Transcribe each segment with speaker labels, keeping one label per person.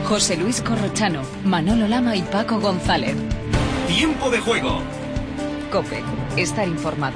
Speaker 1: José Luis Corrochano, Manolo Lama y Paco González.
Speaker 2: Tiempo de juego.
Speaker 1: COPE. Estar informado.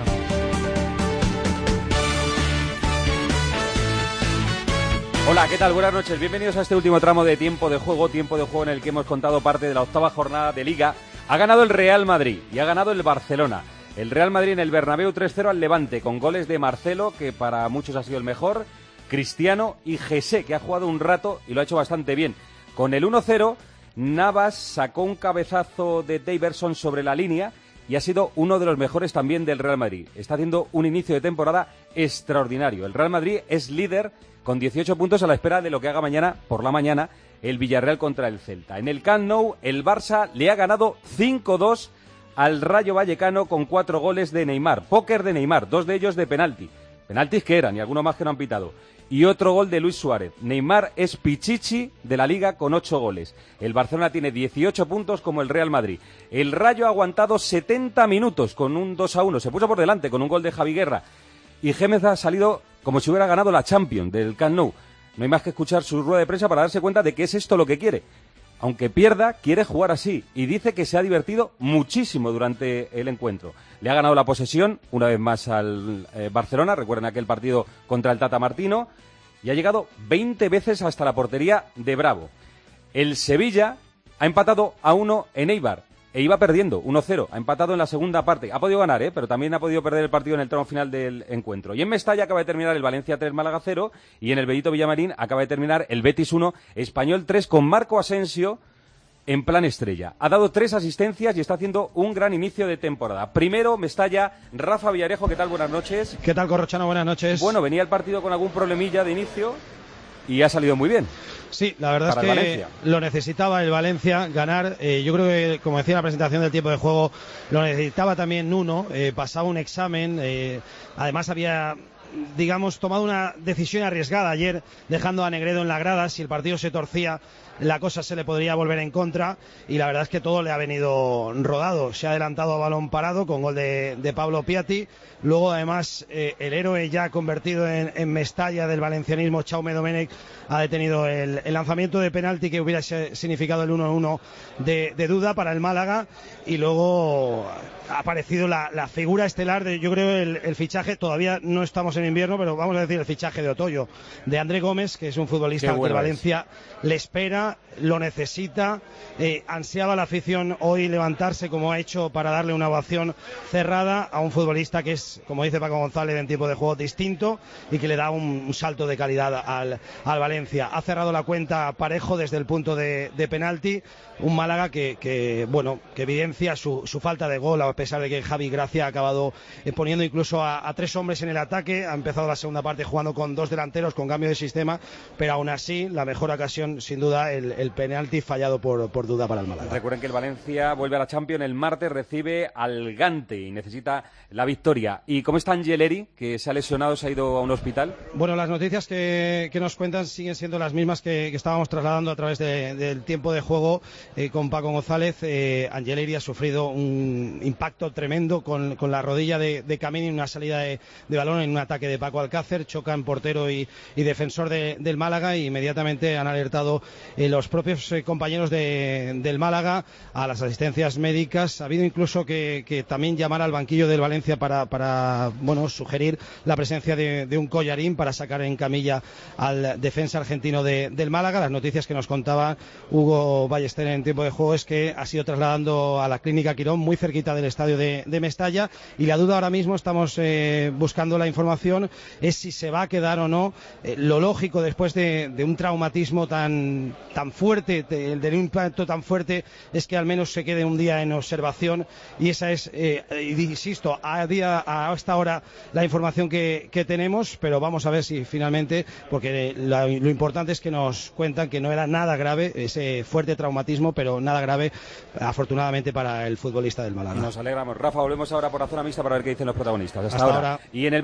Speaker 3: Hola, ¿qué tal? Buenas noches. Bienvenidos a este último tramo de Tiempo de Juego en el que hemos contado parte de la octava jornada de Liga. Ha ganado el Real Madrid y ha ganado el Barcelona. El Real Madrid en el Bernabéu 3-0 al Levante, con goles de Marcelo, que para muchos ha sido el mejor, Cristiano y Jesse, que ha jugado un rato y lo ha hecho bastante bien. Con el 1-0, Navas sacó un cabezazo de Daverson sobre la línea y ha sido uno de los mejores también del Real Madrid. Está haciendo un inicio de temporada extraordinario. El Real Madrid es líder con 18 puntos a la espera de lo que haga mañana, por la mañana, el Villarreal contra el Celta. En el Camp Nou, el Barça le ha ganado 5-2 al Rayo Vallecano con 4 goles de Neymar. Póker de Neymar, 2 de ellos de penalti. Penaltis que eran y alguno más que no han pitado. Y otro gol de Luis Suárez. Neymar es pichichi de la Liga con 8 goles. El Barcelona tiene 18 puntos como el Real Madrid. El Rayo ha aguantado 70 minutos con un 2-1. Se puso por delante con un gol de Javi Guerra. Y Gémez ha salido como si hubiera ganado la Champions del Camp Nou. No hay más que escuchar su rueda de prensa para darse cuenta de que es esto lo que quiere. Aunque pierda, quiere jugar así y dice que se ha divertido muchísimo durante el encuentro. Le ha ganado la posesión una vez más al Barcelona, recuerden aquel partido contra el Tata Martino, y ha llegado 20 veces hasta la portería de Bravo. El Sevilla ha empatado a 1 en Eibar e iba perdiendo 1-0, ha empatado en la segunda parte. Ha podido ganar, pero también ha podido perder el partido en el tramo final del encuentro. Y en Mestalla acaba de terminar el Valencia 3, Málaga 0, y en el Benito Villamarín acaba de terminar el Betis 1, Español 3, con Marco Asensio en plan estrella. Ha dado 3 asistencias y está haciendo un gran inicio de temporada. Primero, Mestalla, Rafa Villarejo, ¿qué tal? Buenas noches.
Speaker 4: ¿Qué tal, Corrochano? Buenas noches.
Speaker 3: Bueno, venía el partido con algún problemilla de inicio y ha salido muy bien.
Speaker 4: Sí, la verdad es que Valencia lo necesitaba el Valencia ganar. Yo creo que, como decía en la presentación del tiempo de juego, lo necesitaba también Nuno. Pasaba un examen. Además había, digamos, tomado una decisión arriesgada ayer, dejando a Negredo en la grada. Si el partido se torcía, la cosa se le podría volver en contra, y la verdad es que todo le ha venido rodado. Se ha adelantado a balón parado con gol de Pablo Piatti. Luego, además, el héroe ya convertido en Mestalla del valencianismo, Jaume Domenech, ha detenido el lanzamiento de penalti que hubiera significado el 1-1 de Duda para el Málaga. Y luego ha aparecido la figura estelar de, yo creo, el fichaje, todavía no estamos en invierno, pero vamos a decir el fichaje de otoño, de André Gómez, que es un futbolista que Valencia le espera, lo necesita. Ansiaba la afición hoy levantarse como ha hecho para darle una ovación cerrada a un futbolista que es, como dice Paco González, en tiempo de juego distinto y que le da un salto de calidad al Valencia. Ha cerrado la cuenta parejo desde el punto de penalti, un Málaga que evidencia su falta de gol, a pesar de que Javi Gracia ha acabado poniendo incluso a 3 hombres en el ataque. Ha empezado la segunda parte jugando con 2 delanteros, con cambio de sistema, pero aún así la mejor ocasión, sin duda, el penalti fallado por Duda para el Málaga.
Speaker 3: Recuerden que el Valencia vuelve a la Champions el martes, recibe al Gante y necesita la victoria. ¿Y cómo está Angeleri, que se ha lesionado, se ha ido a un hospital?
Speaker 4: Bueno, las noticias que nos cuentan siguen siendo las mismas que estábamos trasladando a través del tiempo de juego con Paco González. Angeleri ha sufrido un impacto tremendo con la rodilla de Camini en una salida de balón en un ataque de Paco Alcácer. Choca en portero y defensor del Málaga, y inmediatamente han alertado los propios compañeros del Málaga a las asistencias médicas. Ha habido incluso que también llamar al banquillo del Valencia para sugerir la presencia de un collarín para sacar en camilla al defensa argentino del Málaga. Las noticias que nos contaba Hugo Ballester en tiempo de juego es que ha sido trasladando a la Clínica Quirón, muy cerquita del estadio de Mestalla, y la duda ahora mismo, estamos buscando la información, es si se va a quedar o no. Lo lógico, después de un traumatismo tan fuerte, de un impacto tan fuerte, es que al menos se quede un día en observación, y esa es, insisto, a esta hora la información que tenemos, pero vamos a ver si finalmente, porque lo importante es que nos cuentan que no era nada grave, ese fuerte traumatismo, pero nada grave, afortunadamente, para el futbolista del Málaga.
Speaker 3: Nos alegramos. Rafa, volvemos ahora por la zona mixta para ver qué dicen los protagonistas. Hasta ahora. Y en el Benito Villamarín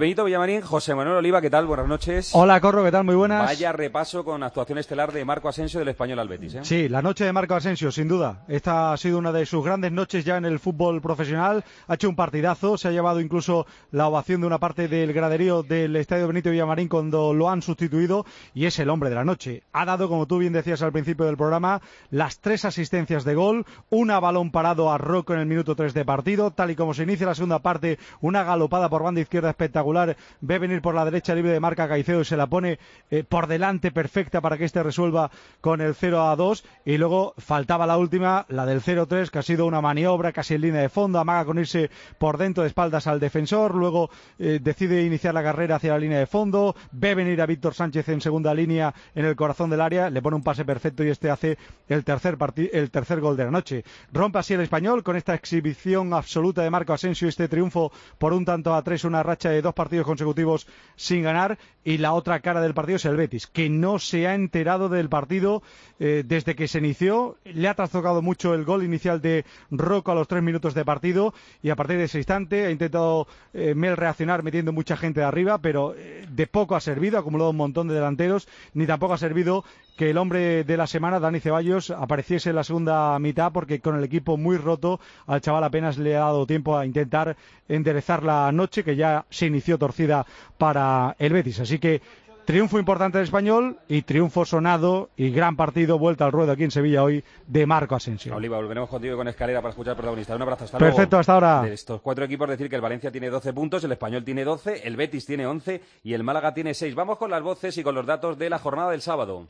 Speaker 3: Marín, José Manuel Oliva, ¿qué tal? Buenas noches.
Speaker 5: Hola, Corro, ¿qué tal? Muy buenas.
Speaker 3: Vaya repaso con actuación estelar de Marco Asensio del Español al Betis, ¿eh?
Speaker 5: Sí, la noche de Marco Asensio, sin duda. Esta ha sido una de sus grandes noches ya en el fútbol profesional. Ha hecho un partidazo, se ha llevado incluso la ovación de una parte del graderío del Estadio Benito Villamarín cuando lo han sustituido, y es el hombre de la noche. Ha dado, como tú bien decías al principio del programa, las 3 asistencias de gol, una balón parado a Rocco en el minuto 3 de partido, tal y como se inicia la segunda parte, una galopada por banda izquierda espectacular, ve venir por la derecha libre de marca Caicedo y se la pone por delante perfecta para que este resuelva con el 0-2, y luego faltaba la última, la del 0-3, que ha sido una maniobra casi en línea de fondo, amaga con irse por dentro de espaldas al defensor, luego decide iniciar la carrera hacia la línea de fondo, ve venir a Víctor Sánchez en segunda línea en el corazón del área, le pone un pase perfecto y este hace el tercer gol de la noche. Rompe así el Español con esta exhibición absoluta de Marco Asensio, este triunfo por 1-3, una racha de 2 partidos consecutivos sin ganar, y la otra cara del partido es el Betis, que no se ha enterado del partido desde que se inició. Le ha trastocado mucho el gol inicial de Rocco a los 3 minutos de partido, y a partir de ese instante ha intentado Mel reaccionar metiendo mucha gente de arriba, pero de poco ha servido, ha acumulado un montón de delanteros, ni tampoco ha servido que el hombre de la semana, Dani Ceballos, apareciese en la segunda mitad, porque con el equipo muy roto al chaval apenas le ha dado tiempo a intentar enderezar la noche, que ya se inició torcida para el Betis. Así que triunfo importante del Español y triunfo sonado y gran partido, vuelta al ruedo aquí en Sevilla hoy de Marco Asensio.
Speaker 3: Oliva, volveremos contigo con escalera para escuchar al protagonista. Un abrazo, hasta
Speaker 5: Perfecto,
Speaker 3: luego.
Speaker 5: hasta ahora.
Speaker 3: De estos 4 equipos, decir que el Valencia tiene 12 puntos, el Español tiene 12, el Betis tiene 11 y el Málaga tiene 6. Vamos con las voces y con los datos de la jornada del sábado.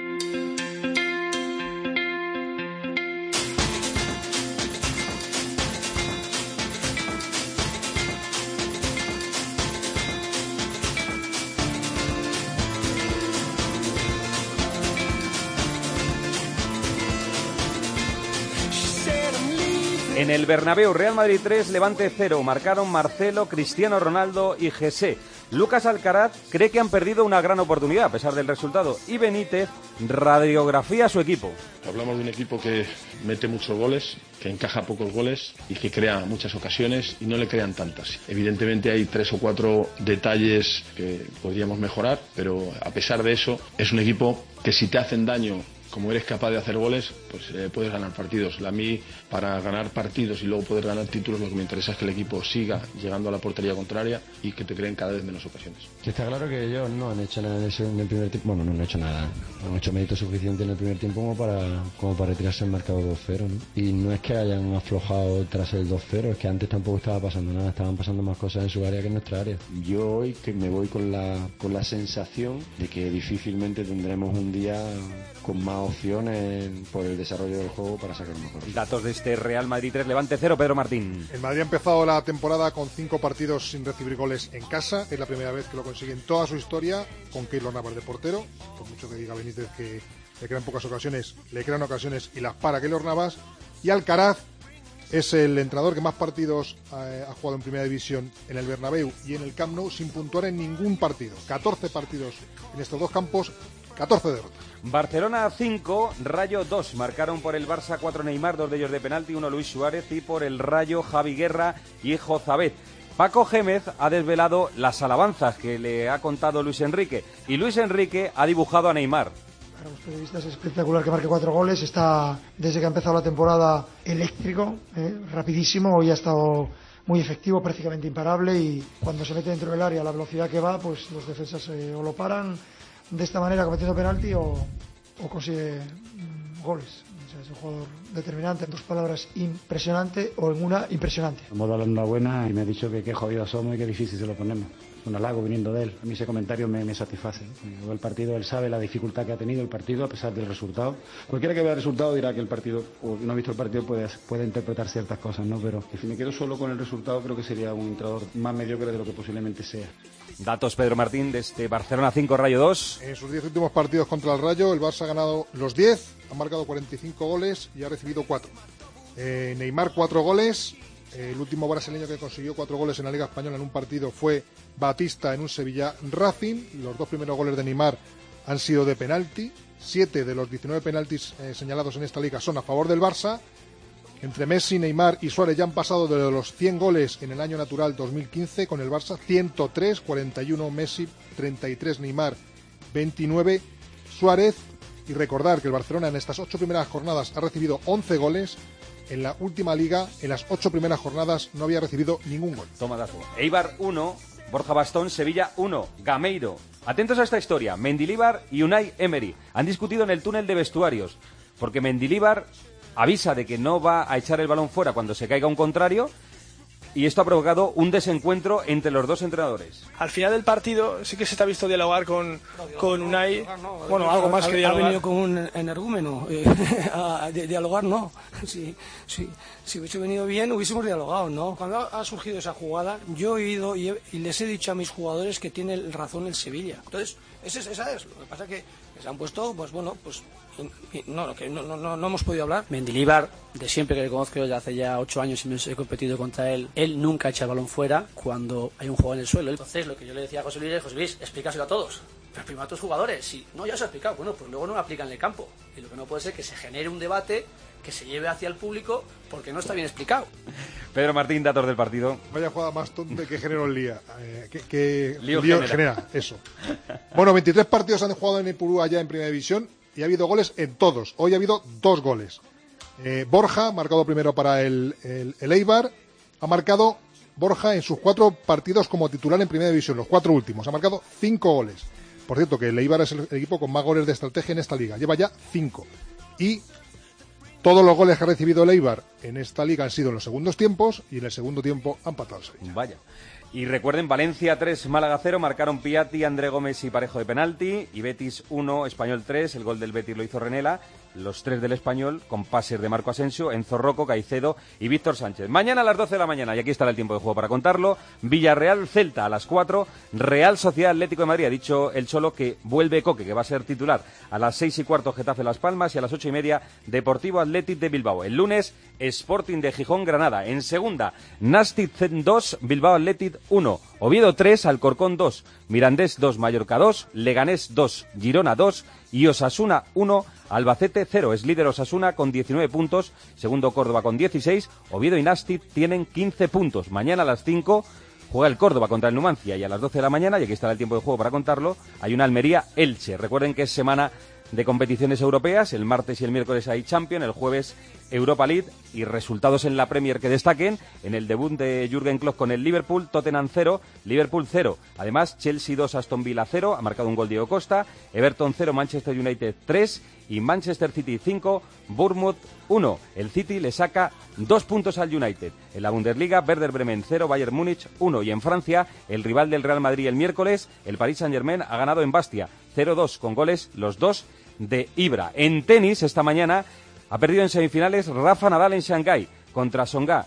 Speaker 3: En el Bernabéu, Real Madrid 3, Levante 0. Marcaron Marcelo, Cristiano Ronaldo y José. Lucas Alcaraz cree que han perdido una gran oportunidad a pesar del resultado. Y Benítez radiografía a su equipo.
Speaker 6: Hablamos de un equipo que mete muchos goles, que encaja pocos goles y que crea muchas ocasiones y no le crean tantas. Evidentemente hay 3 o 4 detalles que podríamos mejorar, pero a pesar de eso es un equipo que si te hacen daño, como eres capaz de hacer goles, pues puedes ganar partidos. A mí, para ganar partidos y luego poder ganar títulos, lo que me interesa es que el equipo siga llegando a la portería contraria y que te creen cada vez menos ocasiones.
Speaker 7: Está claro que ellos no han hecho nada en el primer tiempo. Bueno, no han hecho nada. Han hecho mérito suficiente en el primer tiempo como para retirarse el marcador 2-0, ¿no? Y no es que hayan aflojado tras el 2-0, es que antes tampoco estaba pasando nada. Estaban pasando más cosas en su área que en nuestra área.
Speaker 8: Yo hoy que me voy con la sensación de que difícilmente tendremos un día con más opciones por el desarrollo del juego para sacar mejor.
Speaker 3: Datos de este Real Madrid 3, Levante 0, Pedro Martín.
Speaker 9: El Madrid ha empezado la temporada con 5 partidos sin recibir goles en casa. Es la primera vez que lo consigue en toda su historia, con Keylor Navas de portero. Por mucho que diga Benítez que le crean pocas ocasiones, le crean ocasiones y las para Keylor Navas. Y Alcaraz es el entrenador que más partidos ha jugado en Primera División en el Bernabéu y en el Camp Nou sin puntuar en ningún partido. 14 partidos en estos 2 campos, 14 derrotas.
Speaker 3: Barcelona 5, Rayo 2. Marcaron por el Barça 4 Neymar, 2 de ellos de penalti, 1 Luis Suárez, y por el Rayo Javi Guerra y Jozabet. Paco Gémez ha desvelado las alabanzas que le ha contado Luis Enrique, y Luis Enrique ha dibujado a Neymar.
Speaker 10: Para los periodistas es espectacular que marque 4 goles, está desde que ha empezado la temporada eléctrico, rapidísimo, hoy ha estado muy efectivo, prácticamente imparable, y cuando se mete dentro del área a la velocidad que va, pues los defensas o lo paran de esta manera cometiendo penalti o consigue goles. O sea, es un jugador determinante, en 2 palabras, impresionante, o en una, impresionante.
Speaker 11: Hemos dado la enhorabuena y me ha dicho que qué jodidos somos y qué difícil se lo ponemos. Un halago viniendo de él. A mí ese comentario me satisface. El partido, él sabe la dificultad que ha tenido el partido a pesar del resultado. Cualquiera que vea el resultado dirá que el partido, o no ha visto el partido, puede interpretar ciertas cosas, ¿no? Pero si me quedo solo con el resultado, creo que sería un entrenador más mediocre de lo que posiblemente sea.
Speaker 3: Datos, Pedro Martín, desde Barcelona 5, Rayo 2.
Speaker 9: En sus 10 últimos partidos contra el Rayo, el Barça ha ganado los 10, ha marcado 45 goles y ha recibido 4. Neymar 4 goles. El último brasileño que consiguió 4 goles en la Liga Española en un partido fue Batista en un Sevilla Racing. Los 2 primeros goles de Neymar han sido de penalti. 7 de los 19 penaltis señalados en esta liga son a favor del Barça. Entre Messi, Neymar y Suárez ya han pasado de los 100 goles en el año natural 2015 con el Barça, 103, 41 Messi, 33 Neymar, 29 Suárez. Y recordar que el Barcelona en estas 8 primeras jornadas ha recibido 11 goles. En la última liga, en las 8 primeras jornadas, no había recibido ningún gol.
Speaker 3: Toma dato. Eibar 1, Borja Bastón, Sevilla 1, Gameiro. Atentos a esta historia. Mendilibar y Unai Emery han discutido en el túnel de vestuarios, porque Mendilibar avisa de que no va a echar el balón fuera cuando se caiga un contrario, y esto ha provocado un desencuentro entre los dos entrenadores.
Speaker 12: Al final del partido sí que se te ha visto dialogar con Unai. Bueno, algo más que dialogar.
Speaker 13: Ha venido con un energúmeno. A dialogar no. Si hubiese venido bien, hubiésemos dialogado, ¿no? Cuando ha surgido esa jugada, yo he ido y les he dicho a mis jugadores que tiene razón el Sevilla. Entonces, esa es. Lo que pasa es que se han puesto, pues bueno, pues no hemos podido hablar.
Speaker 14: Mendilibar, de siempre que le conozco, desde hace ya 8 años y me he competido contra él nunca echa el balón fuera cuando hay un jugador en el suelo. Entonces, lo que yo le decía a José Luis, explícaselo a todos. Pero primero a tus jugadores. Si no, ya se ha explicado. Bueno, pues luego no lo aplican en el campo. Y lo que no puede ser que se genere un debate que se lleve hacia el público porque no está bien explicado.
Speaker 3: Pedro Martín, datos del partido.
Speaker 9: Vaya jugada más tonta que genera el Lía. Que lío genera, eso. Bueno, 23 partidos han jugado en Ipurúa ya en Primera División y ha habido goles en todos. Hoy ha habido 2 goles. Borja, marcado primero para el Eibar, ha marcado Borja en sus 4 partidos como titular en Primera División, los 4 últimos. Ha marcado 5 goles. Por cierto, que el Eibar es el equipo con más goles de estrategia en esta liga. Lleva ya 5. Y todos los goles que ha recibido el Eibar en esta liga han sido en los segundos tiempos y en el segundo tiempo han empatado el Sevilla.
Speaker 3: Vaya. Y recuerden, Valencia 3, Málaga 0, marcaron Piatti, André Gómez y Parejo de penalti, y Betis 1, Español 3, el gol del Betis lo hizo Renela, los 3 del Español con pases de Marco Asensio, Enzo Rocco, Caicedo y Víctor Sánchez. Mañana a las 12 de la mañana, y aquí estará el tiempo de juego para contarlo, Villarreal-Celta a las 4, Real Sociedad Atlético de Madrid, ha dicho el Cholo que vuelve Coque, que va a ser titular, a las 6:15 Getafe Las Palmas y a las 8:30 Deportivo Athletic de Bilbao. El lunes, Sporting de Gijón Granada. En segunda, Nastic 2, Bilbao Athletic 1, Oviedo 3, Alcorcón 2, Mirandés 2, Mallorca 2, Leganés 2, Girona 2 y Osasuna 1, Albacete 0. Es líder Osasuna con 19 puntos, segundo Córdoba con 16, Oviedo y Nastic tienen 15 puntos. Mañana a las 5 juega el Córdoba contra el Numancia y a las 12 de la mañana, y aquí estará el tiempo de juego para contarlo, hay una Almería-Elche. Recuerden que es semana de competiciones europeas, el martes y el miércoles hay Champions, el jueves Europa League y resultados en la Premier que destaquen. En el debut de Jürgen Klopp con el Liverpool, Tottenham 0, Liverpool 0. Además, Chelsea 2, Aston Villa 0, ha marcado un gol Diego Costa, Everton 0, Manchester United 3 y Manchester City 5, Bournemouth 1. El City le saca 2 puntos al United. En la Bundesliga, Werder Bremen 0, Bayern Múnich 1. Y en Francia, el rival del Real Madrid el miércoles, el Paris Saint-Germain, ha ganado en Bastia 0-2 con goles los 2 de Ibra. En tenis, esta mañana ha perdido en semifinales Rafa Nadal en Shanghái contra Tsonga,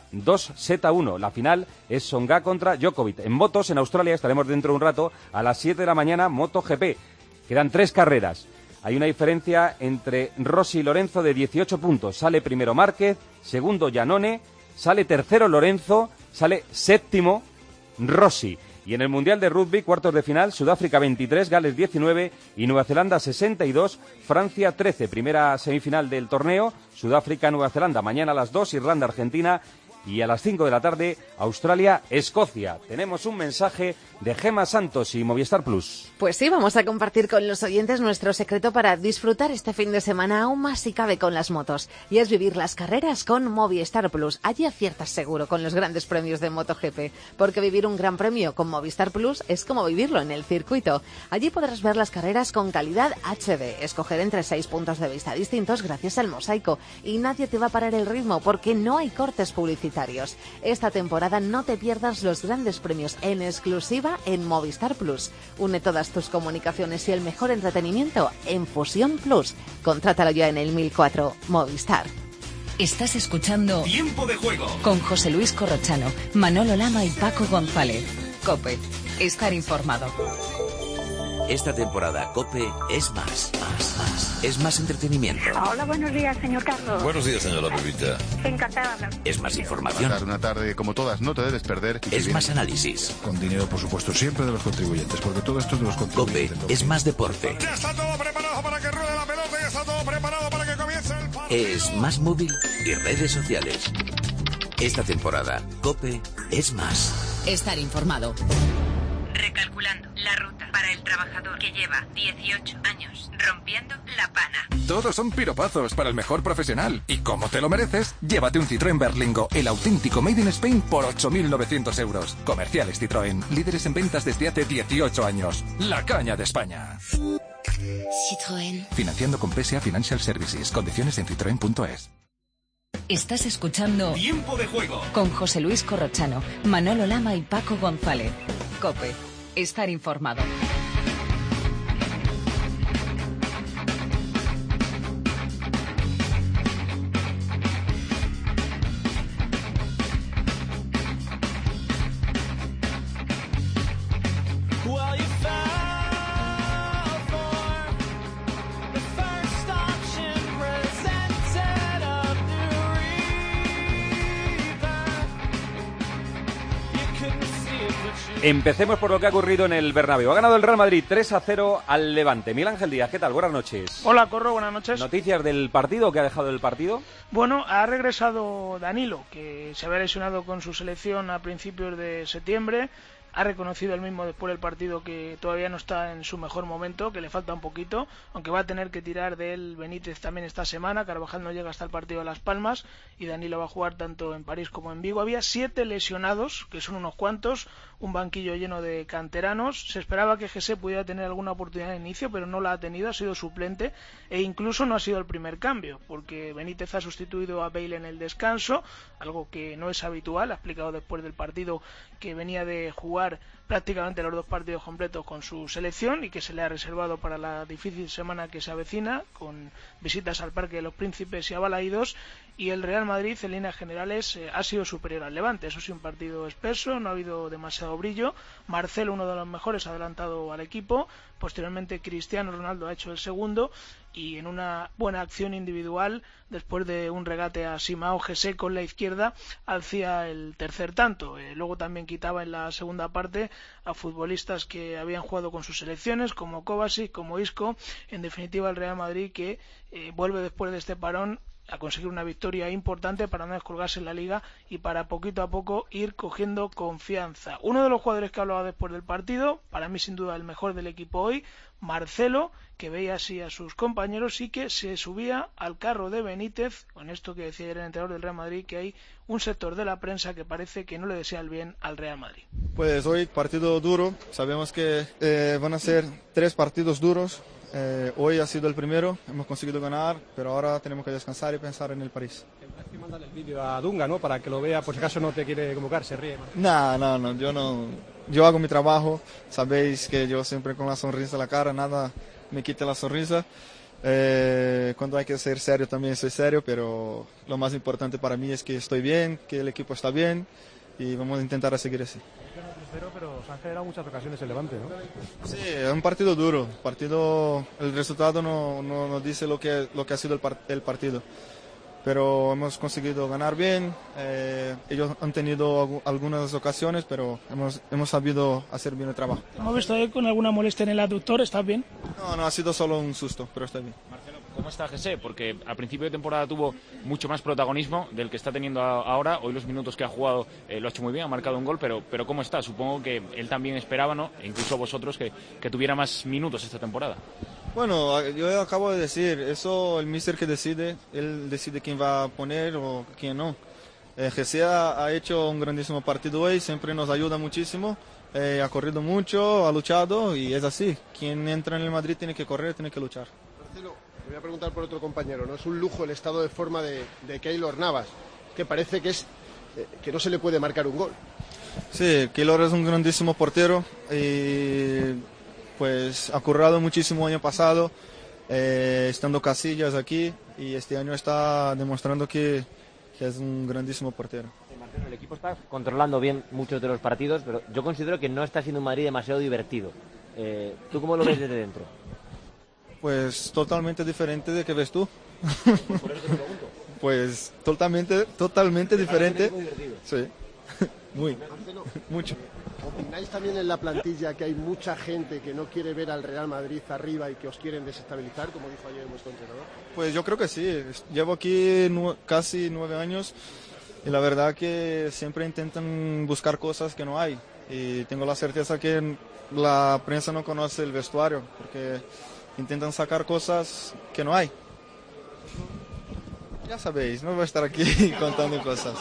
Speaker 3: 2-1. La final es Tsonga contra Djokovic. En motos, en Australia, estaremos dentro de un rato a las 7 de la mañana, MotoGP. Quedan 3 carreras. Hay una diferencia entre Rossi y Lorenzo de 18 puntos. Sale primero Márquez, segundo Giannone, sale tercero Lorenzo, sale séptimo Rossi. Y en el Mundial de Rugby, cuartos de final, Sudáfrica 23, Gales 19 y Nueva Zelanda 62, Francia 13. Primera semifinal del torneo, Sudáfrica-Nueva Zelanda. Mañana a las 2, Irlanda-Argentina. Y a las 5 de la tarde, Australia-Escocia. Tenemos un mensaje de Gemma Santos y Movistar Plus.
Speaker 15: Pues sí, vamos a compartir con los oyentes nuestro secreto para disfrutar este fin de semana aún más si cabe con las motos. Y es vivir las carreras con Movistar Plus. Allí aciertas seguro con los grandes premios de MotoGP. Porque vivir un gran premio con Movistar Plus es como vivirlo en el circuito. Allí podrás ver las carreras con calidad HD, escoger entre 6 puntos de vista distintos gracias al mosaico. Y nadie te va a parar el ritmo porque no hay cortes publicitarios. Esta temporada no te pierdas los grandes premios en exclusiva en Movistar Plus. Une todas tus comunicaciones y el mejor entretenimiento en Fusión Plus. Contrátalo ya en el 1004 Movistar.
Speaker 1: Estás escuchando
Speaker 2: Tiempo de Juego
Speaker 1: con José Luis Corrochano, Manolo Lama y Paco González. COPE. Estar informado.
Speaker 16: Esta temporada COPE es más. Es más entretenimiento.
Speaker 17: Hola, buenos días, señor Carlos.
Speaker 18: Buenos días, señora Pepita.
Speaker 17: Encantada.
Speaker 16: Es más información.
Speaker 18: Una tarde como todas, no te debes perder.
Speaker 16: Es más análisis.
Speaker 18: Con dinero, por supuesto, siempre de los contribuyentes, porque todo esto es de los contribuyentes.
Speaker 16: COPE es más deporte.
Speaker 19: Ya está todo preparado para que ruede la pelota y está todo preparado para que comience el partido.
Speaker 16: es más móvil y redes sociales. Esta temporada, COPE es más.
Speaker 1: Estar informado.
Speaker 19: Recalculando la ruta para el trabajador que lleva 18 años rompiendo la pana.
Speaker 20: Todos son piropazos para el mejor profesional. Y como te lo mereces, llévate un Citroën Berlingo, el auténtico Made in Spain, por 8.900 euros. Comerciales Citroën, líderes en ventas desde hace 18 años. La caña de España.
Speaker 1: Citroën.
Speaker 20: Financiando con PSA Financial Services. Condiciones en citroen.es.
Speaker 1: Estás escuchando
Speaker 2: Tiempo de Juego
Speaker 1: con José Luis Corrochano, Manolo Lama y Paco González. COPE. Estar informado.
Speaker 3: Empecemos por lo que ha ocurrido en el Bernabéu. Ha ganado el Real Madrid 3-0 al Levante. Miguel Ángel Díaz, ¿qué tal? Buenas noches.
Speaker 12: Hola, Corro, buenas noches.
Speaker 3: ¿Noticias del partido? ¿Qué ha dejado el partido?
Speaker 12: Bueno, ha regresado Danilo, que se había lesionado con su selección a principios de septiembre. Ha reconocido él mismo después del partido que todavía no está en su mejor momento, que le falta un poquito, aunque va a tener que tirar de él Benítez también esta semana. Carvajal no llega hasta el partido de Las Palmas y Danilo va a jugar tanto en París como en Vigo. Había 7 lesionados, que son unos cuantos, un banquillo lleno de canteranos. Se esperaba que Jesse pudiera tener alguna oportunidad de inicio, pero no la ha tenido, ha sido suplente e incluso no ha sido el primer cambio, porque Benítez ha sustituido a Bale en el descanso, algo que no es habitual. Ha explicado después del partido que venía de jugar prácticamente los 2 partidos completos con su selección y que se le ha reservado para la difícil semana que se avecina, con visitas al Parque de los Príncipes y a Balaídos. Y el Real Madrid, en líneas generales, ha sido superior al Levante. Eso sí, un partido espeso, no ha habido demasiado brillo. Marcelo, uno de los mejores, ha adelantado al equipo. Posteriormente, Cristiano Ronaldo ha hecho el segundo. Y en una buena acción individual, después de un regate a Simao, Jesse con la izquierda hacía el tercer tanto. Luego también quitaba en la segunda parte a futbolistas que habían jugado con sus selecciones, como Kovacic, como Isco. En definitiva, el Real Madrid que vuelve después de este parón a conseguir una victoria importante para no descolgarse en la Liga y para poquito a poco ir cogiendo confianza. Uno de los jugadores que hablaba después del partido, para mí sin duda el mejor del equipo hoy, Marcelo, que veía así a sus compañeros y que se subía al carro de Benítez, con esto que decía ayer el entrenador del Real Madrid, que hay un sector de la prensa que parece que no le desea el bien al Real Madrid.
Speaker 21: Pues hoy partido duro, sabemos que van a ser 3 partidos duros. Hoy ha sido el primero, hemos conseguido ganar, pero ahora tenemos que descansar y pensar en el París.
Speaker 22: Tendrás que mandarle el vídeo a Dunga, ¿no? Para que lo vea, por si acaso no te quiere convocar, se ríe.
Speaker 21: No, yo hago mi trabajo, sabéis que yo siempre con la sonrisa en la cara, nada me quita la sonrisa. Cuando hay que ser serio también soy serio, pero lo más importante para mí es que estoy bien, que el equipo está bien y vamos a intentar seguir así.
Speaker 22: Pero se han generado muchas ocasiones el Levante, ¿no?
Speaker 21: Sí, es un partido duro. El resultado no dice lo que ha sido el partido. Pero hemos conseguido ganar bien. Ellos han tenido algunas ocasiones, pero hemos sabido hacer bien el trabajo.
Speaker 12: ¿Hemos visto ahí con alguna molestia en el aductor? ¿Estás bien?
Speaker 21: No, ha sido solo un susto, pero estoy bien.
Speaker 23: ¿Cómo está Jesse? Porque al principio de temporada tuvo mucho más protagonismo del que está teniendo ahora. Hoy los minutos que ha jugado lo ha hecho muy bien, ha marcado un gol, pero ¿cómo está? Supongo que él también esperaba, ¿no? E incluso vosotros que tuviera más minutos esta temporada.
Speaker 21: Bueno, yo acabo de decir, eso el míster que decide, él decide quién va a poner o quién no. Jesse ha hecho un grandísimo partido hoy, siempre nos ayuda muchísimo, ha corrido mucho, ha luchado y es así. Quien entra en el Madrid tiene que correr, tiene que luchar.
Speaker 24: Marcelo, te voy a preguntar por otro compañero, ¿no? Es un lujo el estado de forma de Keylor Navas, que parece que no se le puede marcar un gol.
Speaker 21: Sí, Keylor es un grandísimo portero y pues ha currado muchísimo el año pasado, estando Casillas aquí, y este año está demostrando que es un grandísimo portero.
Speaker 25: El equipo está controlando bien muchos de los partidos, pero yo considero que no está siendo un Madrid demasiado divertido. ¿Tú cómo lo ves desde dentro?
Speaker 21: Pues totalmente diferente de que ves tú.
Speaker 25: Por eso te pregunto.
Speaker 21: Pues totalmente diferente. Sí, mucho.
Speaker 24: ¿Opináis también en la plantilla que hay mucha gente que no quiere ver al Real Madrid arriba y que os quieren desestabilizar, como dijo ayer vuestro entrenador?
Speaker 21: Pues yo creo que sí. Llevo aquí casi 9 años y la verdad que siempre intentan buscar cosas que no hay. Y tengo la certeza que la prensa no conoce el vestuario porque intentan sacar cosas que no hay. Ya sabéis, no voy a estar aquí contando cosas.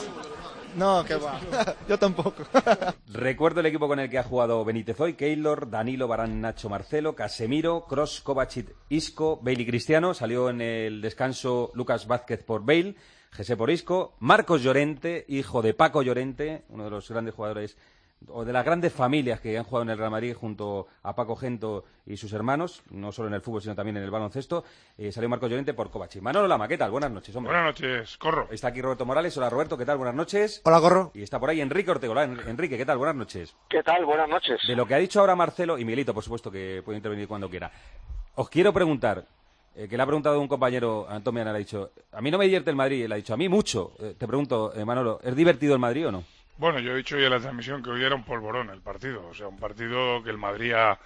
Speaker 21: No, que va. Yo tampoco.
Speaker 3: Recuerdo el equipo con el que ha jugado Benítez hoy: Keylor, Danilo, Varane, Nacho, Marcelo, Casemiro, Kroos, Kovacic, Isco, Bale y Cristiano. Salió en el descanso Lucas Vázquez por Bale, José por Isco, Marcos Llorente, hijo de Paco Llorente, uno de los grandes jugadores o de las grandes familias que han jugado en el Real Madrid junto a Paco Gento y sus hermanos, no solo en el fútbol sino también en el baloncesto. Salió Marcos Llorente por Kovacic. Manolo Lama, ¿qué tal? Buenas noches, hombre.
Speaker 4: Buenas noches, Corro.
Speaker 3: Está aquí Roberto Morales. Hola, Roberto, ¿qué tal? Buenas noches.
Speaker 5: Hola, Corro.
Speaker 3: Y está por ahí Enrique Ortega. Hola, Enrique, ¿qué tal? Buenas noches.
Speaker 6: ¿Qué tal? Buenas noches.
Speaker 3: De lo que ha dicho ahora Marcelo, y Miguelito, por supuesto, que puede intervenir cuando quiera, os quiero preguntar, que le ha preguntado un compañero, Antón Miana, le ha dicho, a mí no me divierte el Madrid, le ha dicho, a mí mucho. Te pregunto, Manolo, ¿es divertido el Madrid o no?
Speaker 4: Bueno, yo he dicho hoy en la transmisión que hoy era un polvorón el partido, o sea, un partido que el Madrid ha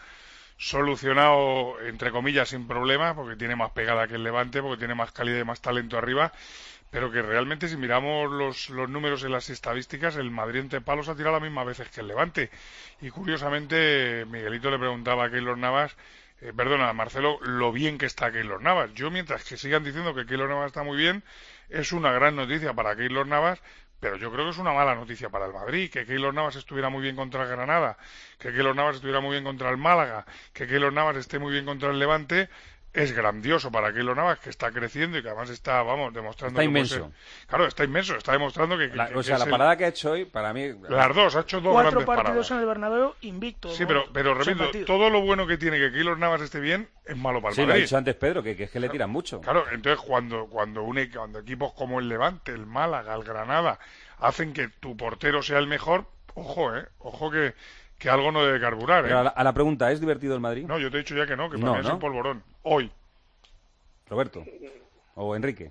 Speaker 4: solucionado, entre comillas, sin problema, porque tiene más pegada que el Levante, porque tiene más calidad y más talento arriba, pero que realmente si miramos los números en las estadísticas, el Madrid entre palos ha tirado las mismas veces que el Levante. Y curiosamente, Miguelito le preguntaba a Keylor Navas, a Marcelo, lo bien que está Keylor Navas. Yo, mientras que sigan diciendo que Keylor Navas está muy bien, es una gran noticia para Keylor Navas, pero yo creo que es una mala noticia para el Madrid, que Keylor Navas estuviera muy bien contra el Granada, que Keylor Navas estuviera muy bien contra el Málaga, que Keylor Navas esté muy bien contra el Levante. Es grandioso para Keylor Navas, que está creciendo y que además está, demostrando...
Speaker 3: Está inmenso.
Speaker 4: Claro, está inmenso, está demostrando que...
Speaker 3: la parada que ha hecho hoy, para mí...
Speaker 4: Las dos, ha hecho dos grandes paradas.
Speaker 12: 4 partidos en el Bernabéu invicto.
Speaker 4: Sí, pero repito, todo lo bueno que tiene que Keylor Navas esté bien es malo para el Madrid.
Speaker 3: Sí, lo ha dicho antes Pedro, que es que le tiran mucho.
Speaker 4: Claro, entonces cuando equipos como el Levante, el Málaga, el Granada, hacen que tu portero sea el mejor, ojo que algo no debe carburar.
Speaker 3: Pero a la pregunta, ¿es divertido el Madrid?
Speaker 4: No, yo te he dicho ya que no, que para mí es un polvorón. Hoy.
Speaker 3: Roberto. O Enrique.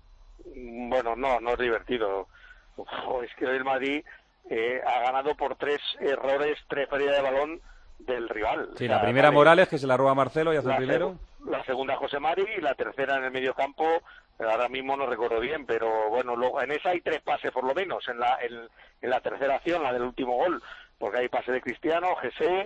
Speaker 6: Bueno, no es divertido. Es que hoy el Madrid ha ganado por 3 errores, 3 pérdidas de balón del rival.
Speaker 3: Sí, la primera Morales, que se la roba Marcelo y hace el primero.
Speaker 6: La segunda José Mari y la tercera en el medio campo, ahora mismo no recuerdo bien, pero bueno, luego en esa hay 3 pases por lo menos, en la tercera acción, la del último gol, porque hay pase de Cristiano, José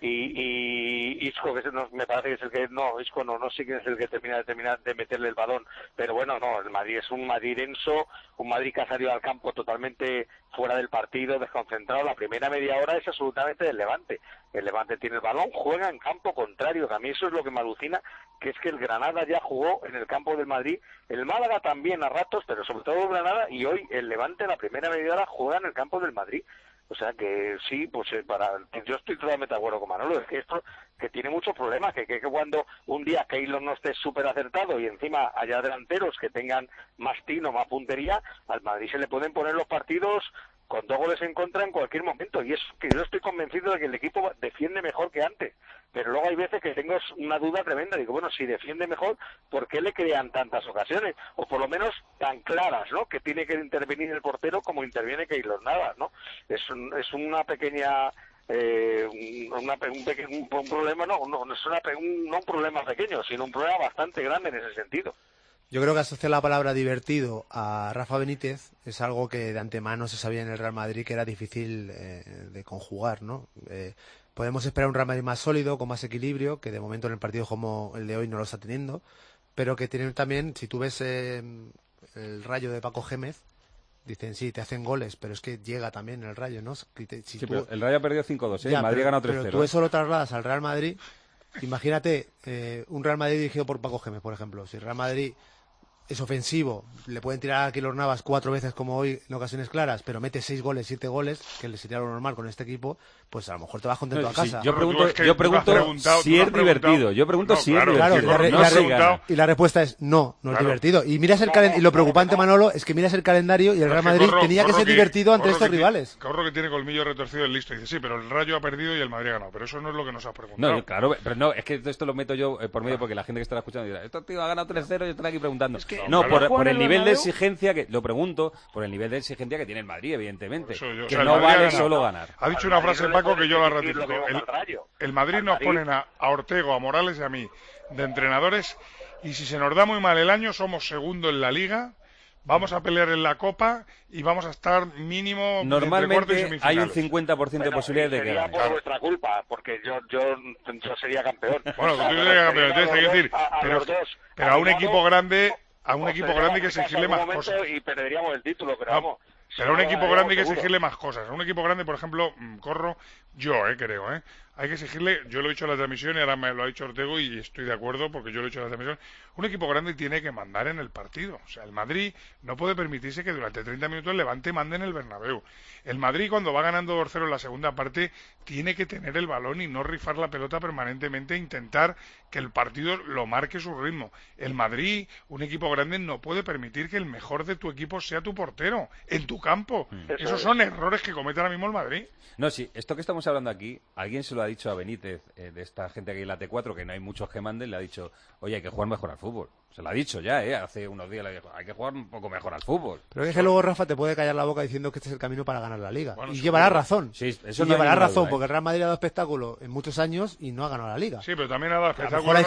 Speaker 6: y Isco, que me parece que es el que... No, Isco no sé quién es el que termina de meterle el balón, pero bueno, no, el Madrid es un Madrid denso, un Madrid que ha salido al campo totalmente fuera del partido, desconcentrado. La primera media hora es absolutamente del Levante. El Levante tiene el balón, juega en campo contrario, que a mí eso es lo que me alucina, que es que el Granada ya jugó en el campo del Madrid, el Málaga también a ratos, pero sobre todo el Granada, y hoy el Levante la primera media hora juega en el campo del Madrid. O sea que sí, pues yo estoy totalmente de acuerdo con Manolo, es que esto que tiene muchos problemas, que cuando un día Keylor no esté súper acertado y encima haya delanteros que tengan más tino, más puntería, al Madrid se le pueden poner los partidos con 2 goles en contra en cualquier momento, y es que yo estoy convencido de que el equipo defiende mejor que antes, pero luego hay veces que tengo una duda tremenda, digo, bueno, si defiende mejor, ¿por qué le crean tantas ocasiones? O por lo menos tan claras, ¿no? Que tiene que intervenir el portero como interviene Keylor Navas, ¿no? Es una pequeña... un problema, no es un problema pequeño, sino un problema bastante grande en ese sentido.
Speaker 5: Yo creo que asociar la palabra divertido a Rafa Benítez es algo que de antemano se sabía en el Real Madrid que era difícil de conjugar, ¿no? Podemos esperar un Real Madrid más sólido, con más equilibrio, que de momento en el partido como el de hoy no lo está teniendo, pero que tienen también, si tú ves el Rayo de Paco Gémez, dicen, sí, te hacen goles, pero es que llega también el Rayo, ¿no?
Speaker 3: Pero el Rayo ha perdido 5-2, el Madrid ha ganado 3-0.
Speaker 5: Pero tú eso lo trasladas al Real Madrid, imagínate un Real Madrid dirigido por Paco Gémez, por ejemplo. Si el Real Madrid es ofensivo, le pueden tirar a Keylor Navas 4 veces como hoy en ocasiones claras, pero mete 6 goles, 7 goles, que le sería lo normal con este equipo, pues a lo mejor te vas contento a casa.
Speaker 3: Yo pregunto si es divertido. Yo pregunto si es
Speaker 5: divertido. Y la respuesta es no es divertido. Y miras y lo preocupante, Manolo, es que miras el calendario y el Real Madrid tenía que ser divertido ante estos rivales.
Speaker 4: Corro que tiene colmillo retorcido el listo. Y dice, sí, pero el Rayo ha perdido y el Madrid ha ganado. Pero eso no es lo que nos has preguntado.
Speaker 3: No, claro, pero no, es que esto lo meto yo por medio porque la gente que está escuchando dirá, estos tíos han ganado 3-0 y están aquí preguntando.
Speaker 12: Es que
Speaker 3: No, por el nivel de exigencia que lo pregunto, por el nivel de exigencia que tiene el Madrid, evidentemente. Que no vale solo ganar.
Speaker 4: Ha dicho una frase Paco que yo la ratifico. El Madrid nos ponen a Ortego, a Morales y a mí de entrenadores, y si se nos da muy mal el año somos segundo en la Liga. Vamos a pelear en la Copa y vamos a estar mínimo
Speaker 3: normalmente hay un 50% de posibilidades de que
Speaker 6: gane. Sería por vuestra culpa, porque yo sería campeón.
Speaker 4: Bueno, tú serías campeón, entonces hay que decir, pero a un equipo grande, hay que exigirle más cosas.
Speaker 6: Y perderíamos el título, pero vamos.
Speaker 4: Pero a un equipo grande hay que exigirle más cosas. A un equipo grande, por ejemplo, creo, hay que exigirle, yo lo he dicho en la transmisión y ahora me lo ha dicho Ortego y estoy de acuerdo porque yo lo he dicho en la transmisión, un equipo grande tiene que mandar en el partido. O sea, el Madrid no puede permitirse que durante 30 minutos el Levante mande en el Bernabéu. El Madrid, cuando va ganando 2-0 en la segunda parte, tiene que tener el balón y no rifar la pelota permanentemente e intentar que el partido lo marque su ritmo. El Madrid, un equipo grande, no puede permitir que el mejor de tu equipo sea tu portero en tu campo. Esos son errores que comete ahora mismo el Madrid.
Speaker 3: No, sí, esto que estamos hablando aquí, alguien se lo ha dicho a Benítez, de esta gente que hay en la T4, que no hay muchos que manden, le ha dicho, oye, hay que jugar mejor al fútbol. Se lo ha dicho ya, hace unos días le dijo, hay que jugar un poco mejor al fútbol.
Speaker 5: Pero es que luego Rafa te puede callar la boca diciendo que este es el camino para ganar la Liga. Bueno, y llevará razón.
Speaker 3: Sí,
Speaker 5: eso llevará razón, porque el Real Madrid ha dado espectáculo en muchos años y no ha ganado la Liga.
Speaker 4: Sí, pero también ha dado espectáculo.
Speaker 5: A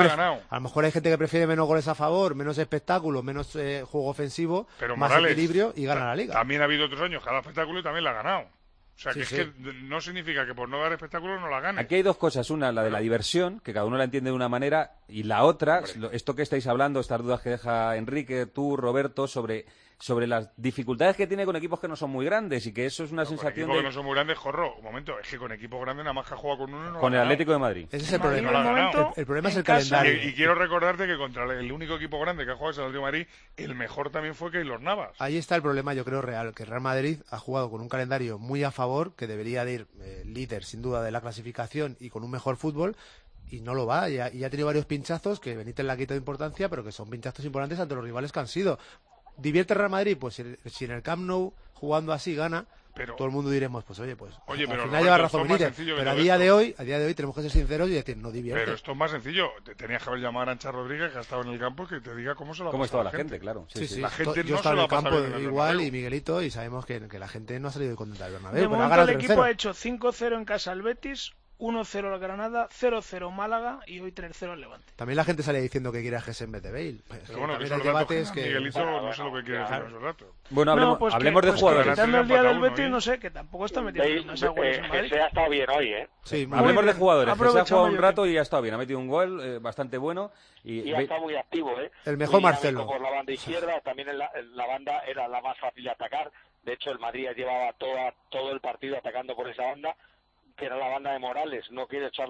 Speaker 5: lo mejor hay gente que prefiere menos goles a favor, menos espectáculo, menos juego ofensivo, pero más Morales, equilibrio y gana la Liga.
Speaker 4: También ha habido otros años que ha dado espectáculo y también la ha ganado. O sea, que no significa que por no dar espectáculo no la gane.
Speaker 3: Aquí hay dos cosas. Una, la de la diversión, que cada uno la entiende de una manera, y la otra, esto que estáis hablando, estas dudas que deja Enrique, tú, Roberto, sobre las dificultades que tiene con equipos que no son muy grandes, y que eso es una sensación
Speaker 4: de... que no son muy grandes, Jorro, un momento, es que con equipos grandes nada más que ha jugado con uno no
Speaker 3: con el Atlético de Madrid.
Speaker 5: Ese es el problema. El problema es el calendario.
Speaker 4: Y quiero recordarte que contra el único equipo grande que ha jugado es el Atlético de Madrid, el mejor también fue Keylor Navas.
Speaker 5: Ahí está el problema, yo creo, real, que el Real Madrid ha jugado con un calendario muy a favor, que debería de ir líder, sin duda, de la clasificación y con un mejor fútbol, y no lo va, y ha tenido varios pinchazos que Benítez le ha quitado importancia, pero que son pinchazos importantes ante los rivales que han sido. ¿Divierte el Real Madrid? Pues si en el Camp Nou, jugando así, gana, pero todo el mundo diremos, pues oye, al final lleva razón Benítez, pero a día de hoy tenemos que ser sinceros y decir, no divierte.
Speaker 4: Pero esto es más sencillo, tenías que haber llamado a Arancha Rodríguez, que ha estado en el campo, que te diga cómo se lo ha pasado
Speaker 3: la gente, claro.
Speaker 5: Sí.
Speaker 4: La gente
Speaker 5: yo
Speaker 4: no
Speaker 5: estaba
Speaker 4: en
Speaker 5: el campo igual y Miguelito, y sabemos que la gente no ha salido contenta del Bernabéu.
Speaker 12: De momento el equipo ha hecho 5-0 en casa al Betis, 1-0 al Granada, 0-0 Málaga y hoy 3-0 al Levante.
Speaker 5: También la gente sale diciendo que quiere a Gess en vez de Bale.
Speaker 4: Pero bueno, que esos datos que Miguelito no sé lo que quiere decir con esos datos.
Speaker 3: Bueno, hablemos de jugadores.
Speaker 12: Quitando el día del Betis, no sé, que tampoco está metiendo más goles en Madrid.
Speaker 6: Se ha estado bien hoy,
Speaker 3: Sí, hablemos de jugadores. Se ha jugado un rato y ha estado bien. Ha metido un gol bastante bueno.
Speaker 6: Y ha estado muy activo,
Speaker 5: El mejor Marcelo.
Speaker 6: Por la banda izquierda, también en la banda era la más fácil de atacar. De hecho, el Madrid llevaba todo el partido atacando por esa banda, que era la banda de Morales. No quiere echar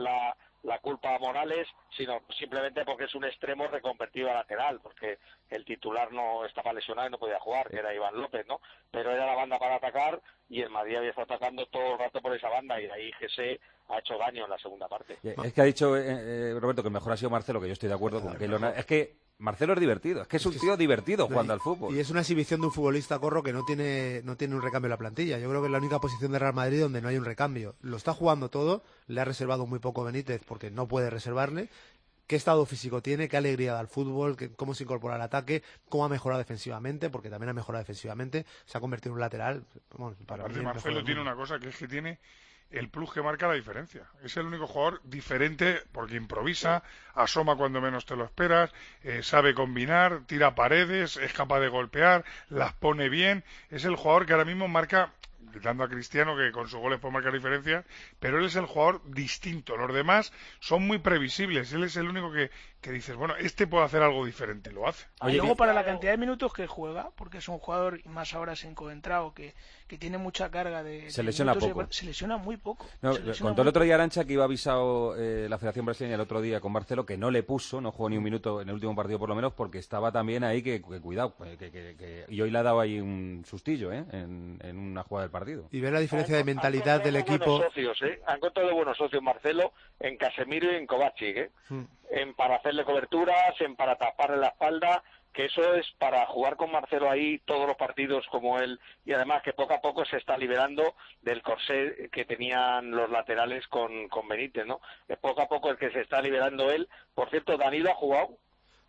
Speaker 6: la culpa a Morales, sino simplemente porque es un extremo reconvertido a lateral, porque el titular no estaba lesionado y no podía jugar, que era Iván López, ¿no? Pero era la banda para atacar y el Madrid había estado atacando todo el rato por esa banda y ahí Gese ha hecho daño en la segunda parte.
Speaker 3: Es que ha dicho Roberto que el mejor ha sido Marcelo, que yo estoy de acuerdo con que es que Marcelo es divertido, es que es un tío divertido jugando al fútbol.
Speaker 5: Y es una exhibición de un futbolista, Corro, que no tiene un recambio en la plantilla. Yo creo que es la única posición de Real Madrid donde no hay un recambio. Lo está jugando todo, le ha reservado muy poco Benítez porque no puede reservarle. ¿Qué estado físico tiene? ¿Qué alegría da al fútbol? ¿Cómo se incorpora al ataque? ¿Cómo ha mejorado defensivamente? Porque también ha mejorado defensivamente. Se ha convertido en un lateral.
Speaker 4: Marcelo tiene una cosa, que es que tiene el plus que marca la diferencia. Es el único jugador diferente porque improvisa, asoma cuando menos te lo esperas, sabe combinar, tira paredes, es capaz de golpear, las pone bien. Es el jugador que ahora mismo marca, quitando a Cristiano, que con sus goles puede marcar diferencia, pero él es el jugador distinto. Los demás son muy previsibles. Él es el único que dices, bueno, este puede hacer algo diferente, y lo hace.
Speaker 12: Y luego para la cantidad de minutos que juega, porque es un jugador, y más ahora sin Coentrao, que tiene mucha carga de
Speaker 3: se lesiona poco.
Speaker 12: Se lesiona muy poco.
Speaker 3: Contó el otro día Arancha que iba avisado la Federación Brasileña el otro día con Marcelo que no le puso, no jugó ni un minuto en el último partido por lo menos, porque estaba también ahí que cuidado, y hoy le ha dado ahí un sustillo en una jugada del partido.
Speaker 5: Y ver la diferencia de mentalidad del equipo.
Speaker 6: Han contado de buenos socios Marcelo en Casemiro y en Kovacic, para hacerle coberturas, para taparle la espalda, que eso es para jugar con Marcelo ahí todos los partidos como él, y además que poco a poco se está liberando del corsé que tenían los laterales con Benítez, ¿no? Es poco a poco el que se está liberando él. Por cierto, Danilo ha jugado.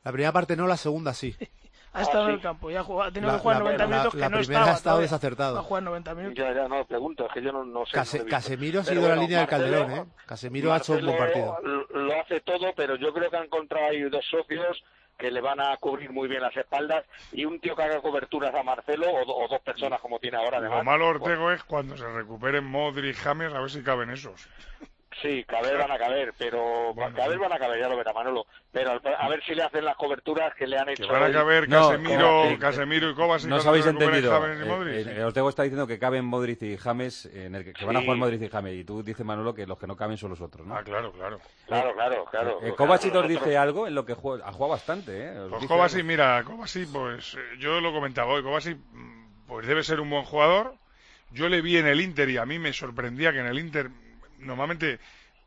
Speaker 5: La primera parte no, la segunda sí.
Speaker 12: Ha estado en el campo y ha tenido que jugar 90 minutos que no estaba.
Speaker 5: La primera ha estado desacertado.
Speaker 12: Va a jugar 90 minutos.
Speaker 6: Ya no pregunto, es que yo no sé.
Speaker 5: Casemiro ha sido la línea del Calderón, ¿eh? Casemiro ha hecho un buen partido.
Speaker 6: Lo hace todo, pero yo creo que ha encontrado ahí 2 socios que le van a cubrir muy bien las espaldas y un tío que haga coberturas a Marcelo o 2 personas como tiene ahora. Además,
Speaker 4: lo malo, Ortego, es cuando se recuperen Modric y James, a ver si caben esos.
Speaker 6: Sí, caber van a caber, pero caber van a caber, ya lo verá Manolo. Pero a ver si le hacen las coberturas que le han hecho.
Speaker 4: Que van a caber Casemiro y Kovacic.
Speaker 3: No os habéis entendido. Ortego está diciendo que caben Modric y James, que van a jugar Modric y James, y tú dices, Manolo, que los que no caben son los otros, ¿no?
Speaker 4: Ah, claro.
Speaker 6: Claro.
Speaker 3: Kovacic os dice algo en lo que ha jugado bastante, ¿eh?
Speaker 4: Pues Kovacic, mira, pues yo lo comentaba hoy, Kovacic pues debe ser un buen jugador. Yo le vi en el Inter y a mí me sorprendía que en el Inter normalmente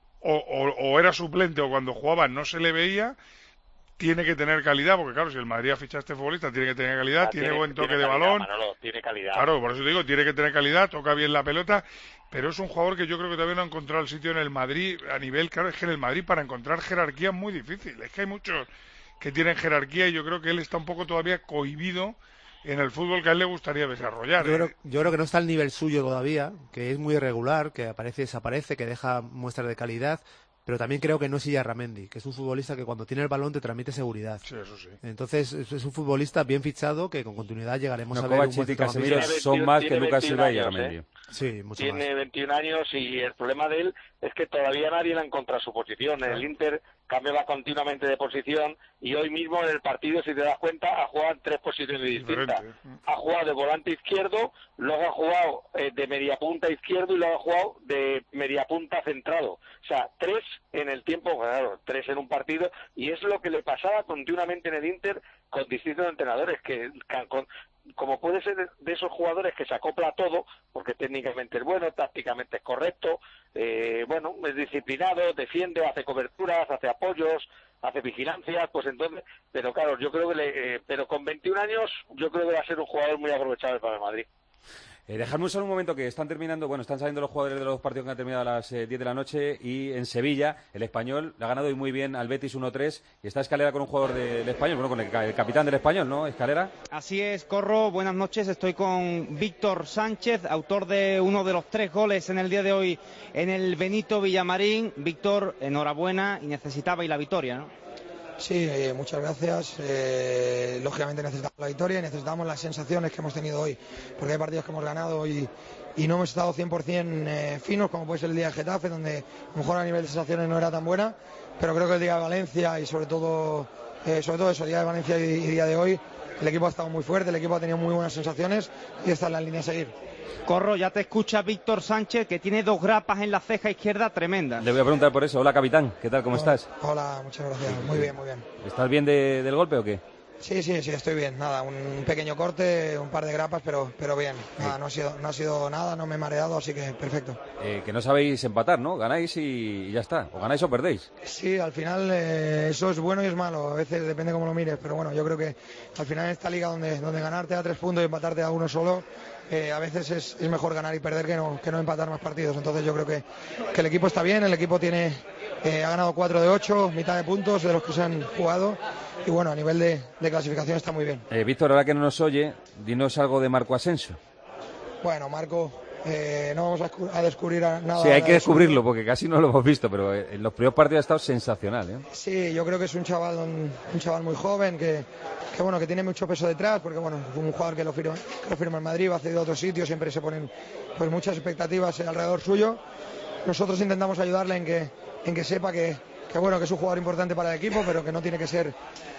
Speaker 4: o era suplente o cuando jugaba no se le veía. Tiene que tener calidad, porque claro, si el Madrid ha fichado a este futbolista, tiene que tener calidad, tiene buen toque de balón.
Speaker 6: Manolo, tiene calidad.
Speaker 4: Claro, por eso te digo, tiene que tener calidad, toca bien la pelota, pero es un jugador que yo creo que todavía no ha encontrado el sitio en el Madrid a nivel, claro, es que en el Madrid para encontrar jerarquía es muy difícil, es que hay muchos que tienen jerarquía y yo creo que él está un poco todavía cohibido en el fútbol que a él le gustaría desarrollar.
Speaker 5: Yo creo que no está al nivel suyo todavía, que es muy irregular, que aparece y desaparece, que deja muestras de calidad, pero también creo que no es Illarramendi, que es un futbolista que cuando tiene el balón te transmite seguridad.
Speaker 4: Sí, eso sí.
Speaker 5: Entonces es un futbolista bien fichado que con continuidad llegaremos a ver un buen
Speaker 3: y Casemiro son más que Lucas Silva y Illarramendi.
Speaker 5: Sí, mucho
Speaker 6: tiene
Speaker 5: más.
Speaker 6: 21 años y el problema de él es que todavía nadie le ha encontrado su posición. En el Inter cambiaba continuamente de posición y hoy mismo en el partido, si te das cuenta, ha jugado en 3 posiciones distintas. Ha jugado de volante izquierdo, luego ha jugado de mediapunta izquierdo y luego ha jugado de mediapunta centrado. O sea, 3 en el tiempo, claro, 3 en un partido, y es lo que le pasaba continuamente en el Inter con distintos entrenadores, que como puede ser de esos jugadores que se acopla a todo, porque técnicamente es bueno, tácticamente es correcto, es disciplinado, defiende, hace coberturas, hace apoyos, hace vigilancia, pues entonces, pero claro, yo creo que pero con 21 años yo creo que va a ser un jugador muy aprovechable para el Madrid.
Speaker 3: Dejadme solo un momento que están saliendo los jugadores de los partidos que han terminado a las 10 de la noche y en Sevilla el Español le ha ganado hoy muy bien al Betis 1-3 y está Escalera con un jugador del Español, con el capitán del Español, ¿no, Escalera?
Speaker 7: Así es, Corro, buenas noches, estoy con Víctor Sánchez, autor de uno de los 3 goles en el día de hoy en el Benito Villamarín. Víctor, enhorabuena y necesitabais la victoria, ¿no?
Speaker 8: Sí, muchas gracias. Lógicamente necesitamos la victoria y necesitamos las sensaciones que hemos tenido hoy, porque hay partidos que hemos ganado y no hemos estado 100% finos, como puede ser el día de Getafe, donde a lo mejor a nivel de sensaciones no era tan buena, pero creo que el día de Valencia y sobre todo eso, el día de Valencia y día de hoy, el equipo ha estado muy fuerte, el equipo ha tenido muy buenas sensaciones y esta es la línea a seguir.
Speaker 7: Corro, ya te escucha Víctor Sánchez, que tiene 2 grapas en la ceja izquierda tremendas.
Speaker 3: Le voy a preguntar por eso. Hola, capitán. ¿Qué tal? ¿Cómo estás?
Speaker 8: Hola, muchas gracias. Muy bien, muy bien.
Speaker 3: ¿Estás bien del golpe o qué?
Speaker 8: Sí, estoy bien. Nada, un pequeño corte, un par de grapas, pero bien. Nada, no ha sido nada, no me he mareado, así que perfecto.
Speaker 3: Que no sabéis empatar, ¿no? Ganáis y ya está. O ganáis o perdéis.
Speaker 8: Sí, al final eso es bueno y es malo. A veces depende cómo lo mires, pero bueno, yo creo que al final en esta liga donde ganarte a 3 puntos y empatarte a 1 solo, a veces es mejor ganar y perder que no empatar más partidos. Entonces yo creo que el equipo está bien, el equipo ha ganado 4 de 8, mitad de puntos de los que se han jugado y bueno, a nivel de clasificación está muy bien.
Speaker 3: Víctor, ahora que no nos oye, dinos algo de Marco Asensio.
Speaker 8: Bueno, Marco, no vamos a descubrir nada.
Speaker 3: Sí, hay que descubrirlo porque casi no lo hemos visto, pero en los primeros partidos ha estado sensacional, ¿eh?
Speaker 8: Sí, yo creo que es un chaval muy joven que tiene mucho peso detrás, porque bueno, un jugador que lo firma en Madrid, va a ceder a otro sitio, siempre se ponen pues muchas expectativas alrededor suyo. Nosotros intentamos ayudarle en que sepa que es un jugador importante para el equipo, pero que no tiene que ser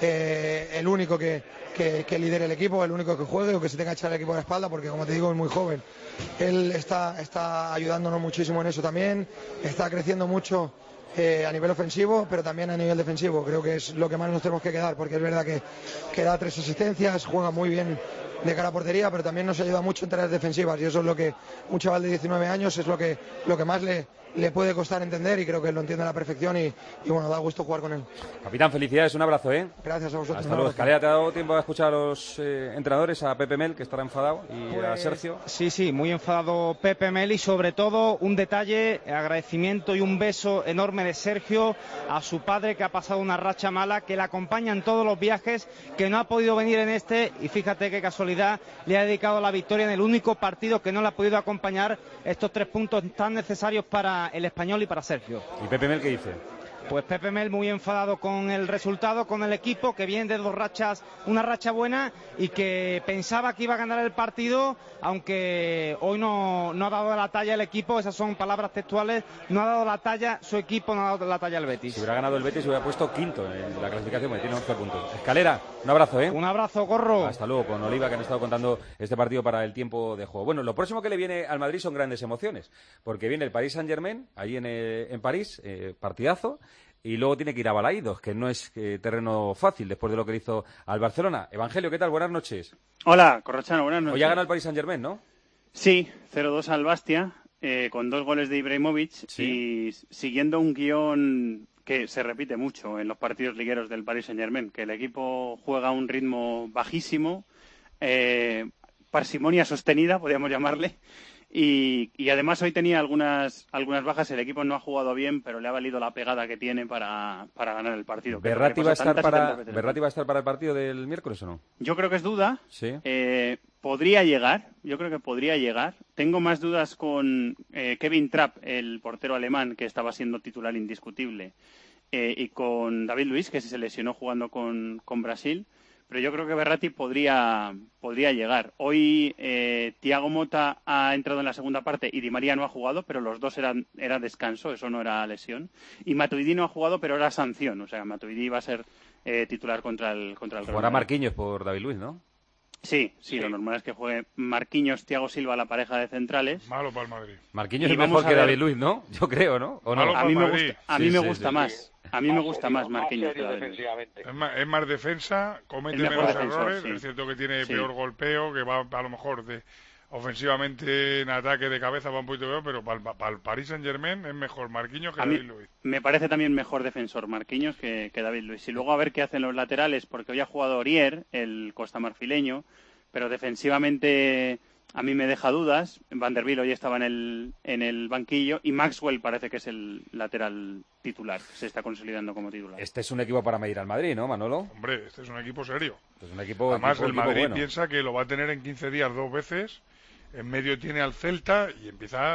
Speaker 8: el único que lidere el equipo, el único que juegue o que se tenga que echar el equipo a la espalda, porque como te digo es muy joven. Él está ayudándonos muchísimo en eso también, está creciendo mucho a nivel ofensivo, pero también a nivel defensivo. Creo que es lo que más nos tenemos que quedar, porque es verdad que da 3 asistencias, juega muy bien de cara a portería, pero también nos ayuda mucho en tareas defensivas, y eso es lo que un chaval de 19 años es lo que más le le puede costar entender y creo que lo entiende a la perfección y bueno, da gusto jugar con él.
Speaker 3: Capitán, felicidades, un abrazo, ¿eh?
Speaker 8: Gracias a vosotros.
Speaker 3: Hasta luego. Escalera, ¿te ha dado tiempo a escuchar a los entrenadores, a Pepe Mel, que estará enfadado, y a Sergio?
Speaker 7: Sí, muy enfadado Pepe Mel, y sobre todo un detalle, agradecimiento y un beso enorme de Sergio a su padre, que ha pasado una racha mala, que le acompaña en todos los viajes, que no ha podido venir en este, y fíjate qué casualidad, le ha dedicado la victoria en el único partido que no le ha podido acompañar, estos 3 puntos tan necesarios para el Español y para Sergio.
Speaker 3: ¿Y Pepe Mel qué dice?
Speaker 7: Pues Pepe Mel muy enfadado con el resultado, con el equipo, que viene de 2 rachas, una racha buena, y que pensaba que iba a ganar el partido, aunque hoy no ha dado la talla el equipo. Esas son palabras textuales: no ha dado la talla su equipo, no ha dado la talla el Betis.
Speaker 3: Si hubiera ganado el Betis, hubiera puesto quinto en la clasificación, porque tiene 11 puntos. Escalera, un abrazo, ¿eh?
Speaker 7: Un abrazo, Gorro.
Speaker 3: Hasta luego, con Oliva, que han estado contando este partido para el tiempo de juego. Bueno, lo próximo que le viene al Madrid son grandes emociones, porque viene el Paris Saint-Germain, ahí en París, partidazo. Y luego tiene que ir a Balaídos, que no es terreno fácil después de lo que le hizo al Barcelona. Evangelio, ¿qué tal? Buenas noches.
Speaker 9: Hola, Corrochano, buenas noches.
Speaker 3: Hoy ha ganado el Paris Saint-Germain, ¿no?
Speaker 9: Sí, 0-2 al Bastia, con 2 goles de Ibrahimovic,
Speaker 3: sí.
Speaker 9: Y siguiendo un guión que se repite mucho en los partidos ligueros del Paris Saint-Germain, que el equipo juega a un ritmo bajísimo, parsimonia sostenida, podríamos llamarle. Y además hoy tenía algunas bajas, el equipo no ha jugado bien, pero le ha valido la pegada que tiene para ganar el partido.
Speaker 3: ¿Berratti va a estar para el partido del miércoles o no?
Speaker 9: Yo creo que es duda.
Speaker 3: Sí.
Speaker 9: Podría llegar, yo creo que podría llegar. Tengo más dudas con Kevin Trapp, el portero alemán, que estaba siendo titular indiscutible, y con David Luiz, que se lesionó jugando con Brasil. Pero yo creo que Berratti podría llegar. Hoy Thiago Motta ha entrado en la segunda parte y Di María no ha jugado, pero los dos era descanso, eso no era lesión. Y Matuidi no ha jugado, pero era sanción. O sea, Matuidi va a ser titular contra el Real Madrid.
Speaker 3: Jugará Marquinhos por David Luiz, ¿no?
Speaker 9: Sí, lo normal es que juegue Marquinhos, Thiago Silva, la pareja de centrales.
Speaker 4: Malo para el Madrid.
Speaker 3: Marquinhos es mejor que David Luiz, ¿no? Yo creo, ¿no? ¿O no?
Speaker 9: A mí me gusta más. A mí me gusta más Marquinhos.
Speaker 4: Es más defensa, comete menos errores. Sí. Es cierto que tiene peor golpeo, que va a lo mejor ofensivamente en ataque de cabeza va un poquito peor, pero para el Paris Saint-Germain es mejor Marquinhos que David Luiz.
Speaker 9: Me parece también mejor defensor Marquinhos que David Luiz. Y luego a ver qué hacen los laterales, porque hoy ha jugado Aurier, el costamarfileño, pero defensivamente a mí me deja dudas. Vanderbilt hoy estaba en el banquillo y Maxwell parece que es el lateral titular, se está consolidando como titular.
Speaker 3: Este es un equipo para medir al Madrid, ¿no, Manolo?
Speaker 4: Hombre, este es un equipo serio.
Speaker 3: Es un equipo,
Speaker 4: además, el Madrid
Speaker 3: bueno.
Speaker 4: piensa que lo va a tener en 15 días 2 veces. En medio tiene al Celta y el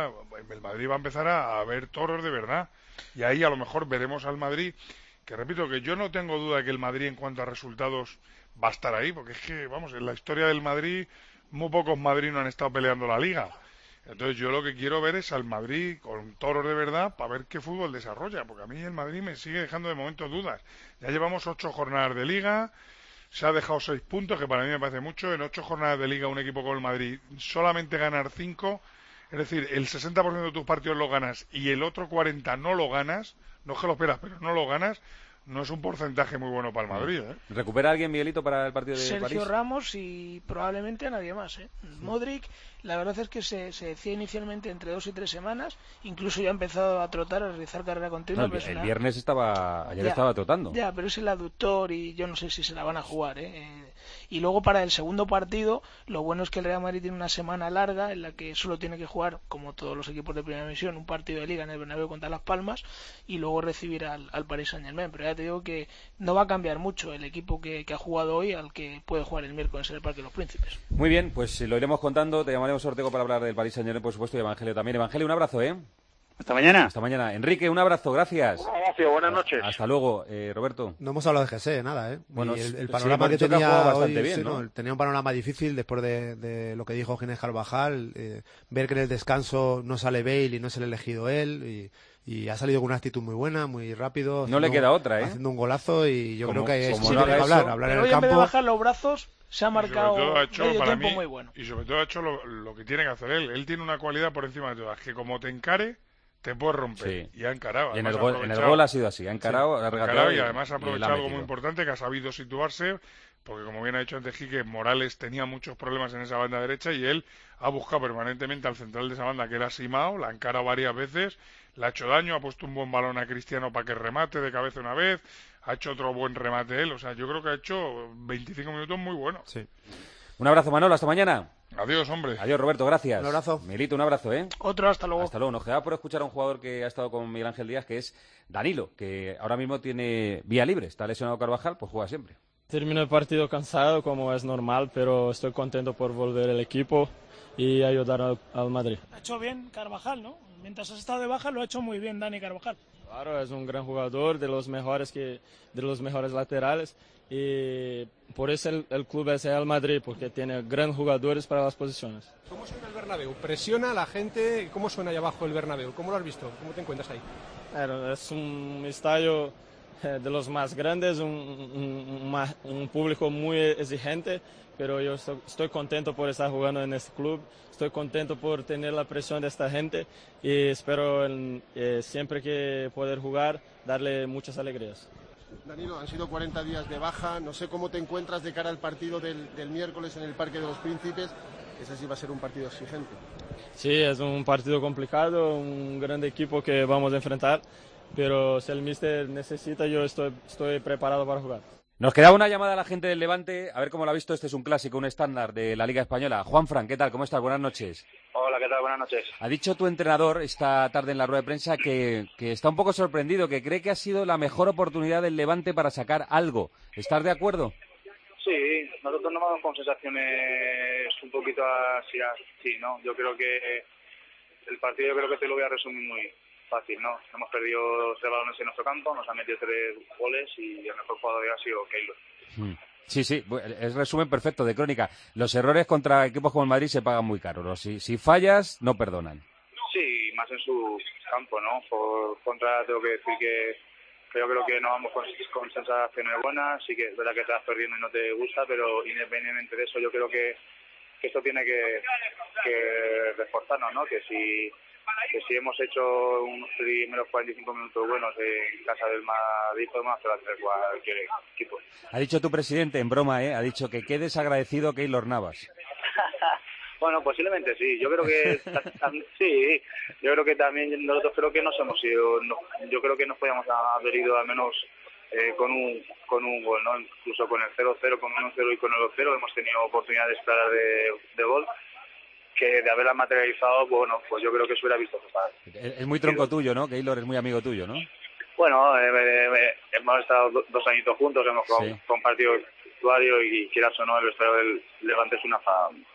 Speaker 4: Madrid va a empezar a ver toros de verdad. Y ahí a lo mejor veremos al Madrid, que repito que yo no tengo duda de que el Madrid en cuanto a resultados va a estar ahí, porque es que, vamos, en la historia del Madrid muy pocos madrinos han estado peleando la Liga. Entonces yo lo que quiero ver es al Madrid con toros de verdad para ver qué fútbol desarrolla, porque a mí el Madrid me sigue dejando de momento dudas. Ya llevamos 8 jornadas de Liga, se ha dejado 6 puntos, que para mí me parece mucho. En 8 jornadas de Liga un equipo con el Madrid solamente ganar 5, es decir, el 60% de tus partidos lo ganas y el otro 40% no lo ganas, no es que lo esperas, pero no lo ganas. No es un porcentaje muy bueno para el Madrid, ¿eh?
Speaker 3: ¿Recupera alguien, Miguelito, para el partido de París?
Speaker 12: Sergio Ramos y probablemente a nadie más, ¿eh? Modric, la verdad es que se decía inicialmente entre 2 y 3 semanas, incluso ya ha empezado a trotar, a realizar carrera continua.
Speaker 3: No, el viernes ayer estaba trotando.
Speaker 12: Ya, pero es el aductor y yo no sé si se la van a jugar, ¿eh? Y luego para el segundo partido, lo bueno es que el Real Madrid tiene una semana larga en la que solo tiene que jugar, como todos los equipos de primera división, un partido de Liga en el Bernabéu contra Las Palmas y luego recibir al Paris Saint-Germain. Pero ya te digo que no va a cambiar mucho el equipo que ha jugado hoy al que puede jugar el miércoles en el Parque de los Príncipes.
Speaker 3: Muy bien, pues lo iremos contando. Te llamaremos, Ortego, para hablar del Paris Saint-Germain, por supuesto, y Evangelio también. Evangelio, un abrazo, ¿eh?
Speaker 9: Hasta mañana.
Speaker 3: Hasta mañana. Enrique, un abrazo, gracias.
Speaker 6: Un abrazo, buenas noches.
Speaker 3: Hasta luego, Roberto.
Speaker 5: No hemos hablado de GC, nada, ¿eh?
Speaker 3: Bueno,
Speaker 5: el panorama que tenía
Speaker 3: bastante
Speaker 5: hoy,
Speaker 3: bien,
Speaker 5: sí,
Speaker 3: ¿no?
Speaker 5: Tenía un panorama difícil después de lo que dijo Ginés Carvajal, ver que en el descanso no sale Bale y no es el elegido él, y ha salido con una actitud muy buena, muy rápido.
Speaker 3: No le queda otra, ¿eh?
Speaker 5: Haciendo un golazo y yo creo que
Speaker 3: como
Speaker 5: sí,
Speaker 3: no
Speaker 5: tiene que hablar
Speaker 12: pero
Speaker 5: en el
Speaker 12: hoy
Speaker 5: campo.
Speaker 12: En vez de bajar los brazos, se ha marcado medio tiempo muy bueno.
Speaker 4: Y sobre todo ha hecho lo que tiene que hacer él. Él tiene una cualidad por encima de todas, que como te encare, te puede romper. Sí. Y ha encarado.
Speaker 3: Y en el gol ha sido así, ha encarado, ha regateado
Speaker 4: y además ha aprovechado algo muy importante, que ha sabido situarse porque como bien ha dicho antes Quique, Morales tenía muchos problemas en esa banda derecha y él ha buscado permanentemente al central de esa banda, que era Simao, la encara varias veces, le ha hecho daño, ha puesto un buen balón a Cristiano para que remate de cabeza una vez, ha hecho otro buen remate él, o sea, yo creo que ha hecho 25 minutos muy buenos.
Speaker 3: Sí. Un abrazo, Manolo, hasta mañana.
Speaker 4: Adiós, hombre.
Speaker 3: Adiós, Roberto, gracias.
Speaker 5: Un abrazo.
Speaker 3: Milito, un abrazo, ¿eh?
Speaker 12: Otro, hasta luego.
Speaker 3: Hasta luego. Nos quedaba por escuchar a un jugador que ha estado con Miguel Ángel Díaz, que es Danilo, que ahora mismo tiene vía libre. Está lesionado Carvajal, pues juega siempre.
Speaker 10: Termino el partido cansado, como es normal, pero estoy contento por volver al equipo y ayudar al Madrid.
Speaker 12: Ha hecho bien Carvajal, ¿no? Mientras has estado de baja lo ha hecho muy bien Dani Carvajal.
Speaker 10: Claro, es un gran jugador, de los mejores laterales, y por eso el club es el Madrid, porque tiene grandes jugadores para las posiciones.
Speaker 22: ¿Cómo suena el Bernabéu? ¿Presiona a la gente? ¿Cómo suena ahí abajo el Bernabéu? ¿Cómo lo has visto? ¿Cómo te encuentras ahí?
Speaker 10: Claro, es un estadio de los más grandes, un público muy exigente, pero yo estoy contento por estar jugando en este club, estoy contento por tener la presión de esta gente y espero siempre que poder jugar, darle muchas alegrías.
Speaker 24: Danilo, han sido 40 días de baja, no sé cómo te encuentras de cara al partido del miércoles en el Parque de los Príncipes. Ese sí va a ser un partido exigente.
Speaker 10: Sí, es un partido complicado, un gran equipo que vamos a enfrentar, pero si el míster necesita, yo estoy preparado para jugar.
Speaker 3: Nos queda una llamada a la gente del Levante, a ver cómo lo ha visto. Este es un clásico, un estándar de la Liga Española. Juanfran, ¿qué tal? ¿Cómo estás? Buenas noches.
Speaker 11: Hola, ¿qué tal? Buenas noches.
Speaker 3: Ha dicho tu entrenador esta tarde en la rueda de prensa que está un poco sorprendido, que cree que ha sido la mejor oportunidad del Levante para sacar algo. ¿Estás de acuerdo?
Speaker 11: Sí, nosotros nos vamos con sensaciones un poquito así, ¿no? Yo creo que el partido, yo creo que te lo voy a resumir muy fácil, ¿no? Hemos perdido 3 balones en nuestro campo, nos han metido 3 goles y el mejor jugador ha sido Keylor.
Speaker 3: Sí, es resumen perfecto de crónica. Los errores contra equipos como el Madrid se pagan muy caros. Si fallas, no perdonan.
Speaker 11: Sí, más en su campo, ¿no? Por contra, tengo que decir que yo creo que no vamos con sensaciones buenas. Sí que es verdad que estás perdiendo y no te gusta, pero independientemente de eso, yo creo que esto tiene que reforzarnos, ¿no? Que si hemos hecho unos primeros 45 minutos buenos en casa del Madrid, podemos hacer cualquier equipo.
Speaker 3: Ha dicho tu presidente, en broma, ha dicho que qué desagradecido Keylor Navas.
Speaker 11: Bueno, posiblemente sí. Yo creo que sí. Yo creo que también nosotros creo que nos hemos ido. Yo creo que nos podíamos haber ido al menos con un gol, ¿no? Incluso con el 0-0, con el 1-0 y con el 2-0 hemos tenido oportunidades claras de gol. Que de haberla materializado, bueno, pues yo creo que se hubiera visto total.
Speaker 3: Es muy tronco tuyo, ¿no? Keylor es muy amigo tuyo, ¿no?
Speaker 11: Bueno, hemos estado 2 añitos juntos, hemos compartido vestuario y quieras o no, el vestuario del Levante es una familia.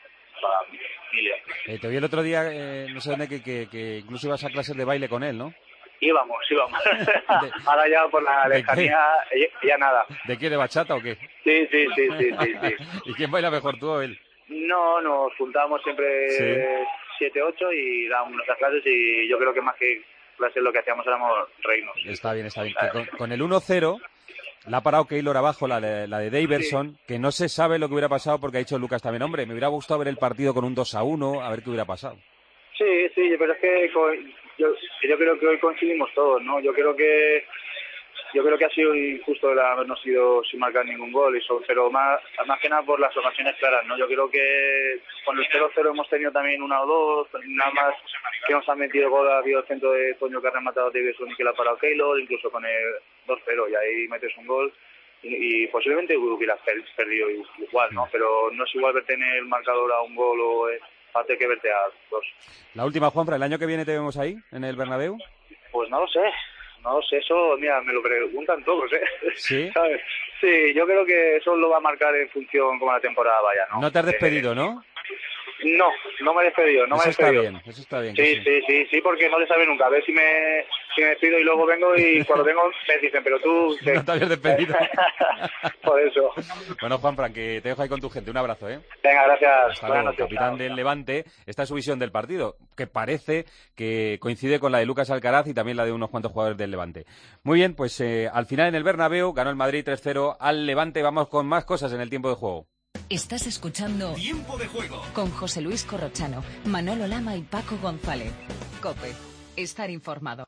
Speaker 3: Te vi el otro día, no sé dónde, que incluso ibas a clases de baile con él, ¿no?
Speaker 11: Íbamos. Ahora ya por la lejanía, ya nada.
Speaker 3: ¿De qué? ¿De bachata o qué?
Speaker 11: Sí.
Speaker 3: ¿Y quién baila mejor, tú o él?
Speaker 11: No, nos juntábamos siempre 7-8 y dábamos nuestras clases y yo creo que más que clases lo que hacíamos éramos reinos.
Speaker 3: Está bien. Que con el 1-0 la ha parado Keylor abajo, la de Daverson, que no se sabe lo que hubiera pasado porque ha dicho Lucas también, hombre, me hubiera gustado ver el partido con un 2-1, a ver qué hubiera pasado.
Speaker 11: Sí, pero es que yo creo que hoy coincidimos todos, ¿no? Yo creo que ha sido injusto el habernos ido sin marcar ningún gol, pero más que nada por las ocasiones claras, ¿no? Yo creo que con el 0-0 hemos tenido también 1 o 2, nada más que nos han metido gol, ha habido el centro de Toño que ha rematado a Davidson y que la ha parado Keylor, incluso con el 2-0 y ahí metes un gol y posiblemente hubieras perdido igual, ¿no? Pero no es igual verte en el marcador a un gol o aparte que verte a 2.
Speaker 3: La última, Juanfra, ¿el año que viene te vemos ahí, en el Bernabéu?
Speaker 11: Pues no lo sé, eso, mira, me lo preguntan todos,
Speaker 3: ¿Sí?
Speaker 11: ¿Sabes? Sí, yo creo que eso lo va a marcar en función como la temporada vaya, ¿no?
Speaker 3: No te has despedido, ¿no?
Speaker 11: No me he despedido,
Speaker 3: Eso está bien.
Speaker 11: Sí, porque no se sabe nunca. A ver si me despido y luego vengo y cuando vengo me dicen, pero tú...
Speaker 3: No te habías despedido.
Speaker 11: Por eso.
Speaker 3: Bueno, Juanfran, que te dejo ahí con tu gente. Un abrazo, ¿eh?
Speaker 11: Venga, gracias.
Speaker 3: Hasta luego, capitán del Levante. Esta es su visión del partido, que parece que coincide con la de Lucas Alcaraz y también la de unos cuantos jugadores del Levante. Muy bien, pues al final en el Bernabéu ganó el Madrid 3-0 al Levante. Vamos con más cosas en el tiempo de juego.
Speaker 1: Estás escuchando
Speaker 2: Tiempo de Juego
Speaker 1: con José Luis Corrochano, Manolo Lama y Paco González. COPE. Estar informado.